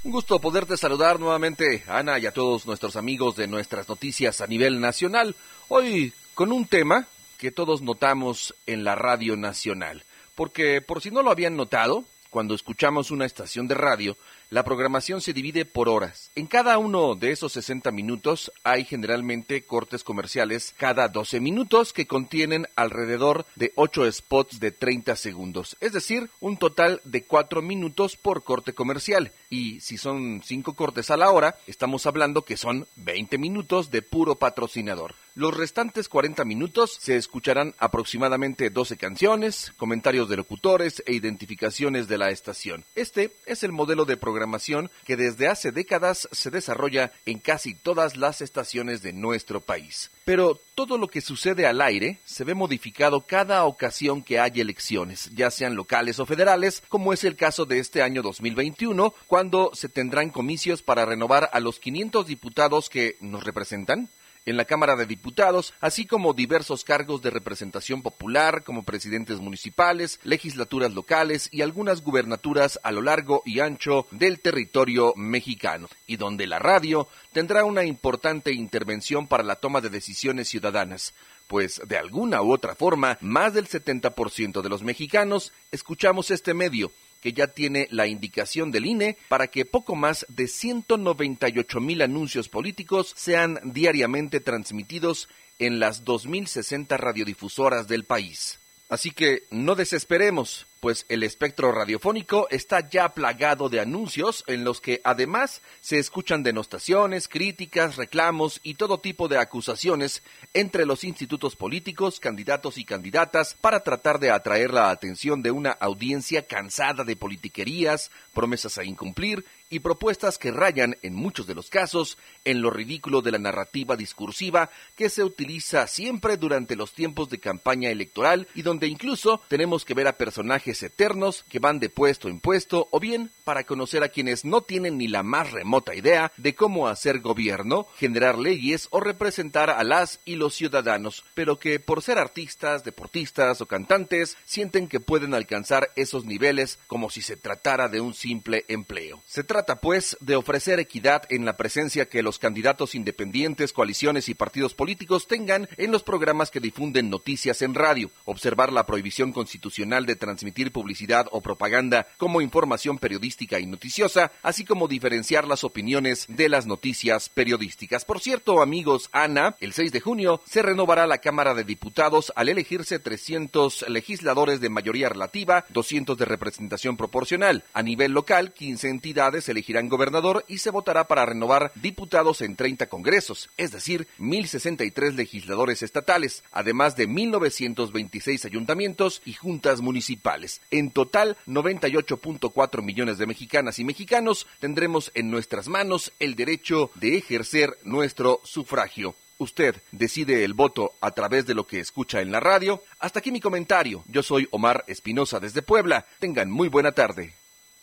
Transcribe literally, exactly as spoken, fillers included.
Un gusto poderte saludar nuevamente, Ana, y a todos nuestros amigos de nuestras noticias a nivel nacional. Hoy con un tema que todos notamos en la radio nacional, porque por si no lo habían notado, cuando escuchamos una estación de radio, la programación se divide por horas. En cada uno de esos sesenta minutos hay generalmente cortes comerciales cada doce minutos que contienen alrededor de ocho spots de treinta segundos. Es decir, un total de cuatro minutos por corte comercial. Y si son cinco cortes a la hora, estamos hablando que son veinte minutos de puro patrocinador. Los restantes cuarenta minutos se escucharán aproximadamente doce canciones, comentarios de locutores e identificaciones de la estación. Este es el modelo de programación que desde hace décadas se desarrolla en casi todas las estaciones de nuestro país. Pero todo lo que sucede al aire se ve modificado cada ocasión que hay elecciones, ya sean locales o federales, como es el caso de este año dos mil veintiuno, cuando se tendrán comicios para renovar a los quinientos diputados que nos representan en la Cámara de Diputados, así como diversos cargos de representación popular como presidentes municipales, legislaturas locales y algunas gubernaturas a lo largo y ancho del territorio mexicano, y donde la radio tendrá una importante intervención para la toma de decisiones ciudadanas, pues de alguna u otra forma, más del setenta por ciento de los mexicanos escuchamos este medio, que ya tiene la indicación del I N E para que poco más de ciento noventa y ocho mil anuncios políticos sean diariamente transmitidos en las dos mil sesenta radiodifusoras del país. Así que no desesperemos, pues el espectro radiofónico está ya plagado de anuncios en los que además se escuchan denostaciones, críticas, reclamos y todo tipo de acusaciones entre los institutos políticos, candidatos y candidatas para tratar de atraer la atención de una audiencia cansada de politiquerías, promesas a incumplir y propuestas que rayan, en muchos de los casos, en lo ridículo de la narrativa discursiva que se utiliza siempre durante los tiempos de campaña electoral y donde incluso tenemos que ver a personajes eternos que van de puesto en puesto o bien para conocer a quienes no tienen ni la más remota idea de cómo hacer gobierno, generar leyes o representar a las y los ciudadanos, pero que por ser artistas, deportistas o cantantes sienten que pueden alcanzar esos niveles como si se tratara de un simple empleo. Se trata pues de ofrecer equidad en la presencia que los candidatos independientes, coaliciones y partidos políticos tengan en los programas que difunden noticias en radio, observar la prohibición constitucional de transmitir publicidad o propaganda como información periodística y noticiosa, así como diferenciar las opiniones de las noticias periodísticas. Por cierto, amigos, Ana, el seis de junio se renovará la Cámara de Diputados al elegirse trescientos legisladores de mayoría relativa, doscientos de representación proporcional. A nivel local, quince entidades elegirán gobernador y se votará para renovar diputados en treinta congresos, es decir, mil sesenta y tres legisladores estatales, además de mil novecientos veintiséis ayuntamientos y juntas municipales. En total, noventa y ocho punto cuatro millones de mexicanas y mexicanos tendremos en nuestras manos el derecho de ejercer nuestro sufragio. Usted decide el voto a través de lo que escucha en la radio. Hasta aquí mi comentario. Yo soy Omar Espinosa desde Puebla. Tengan muy buena tarde.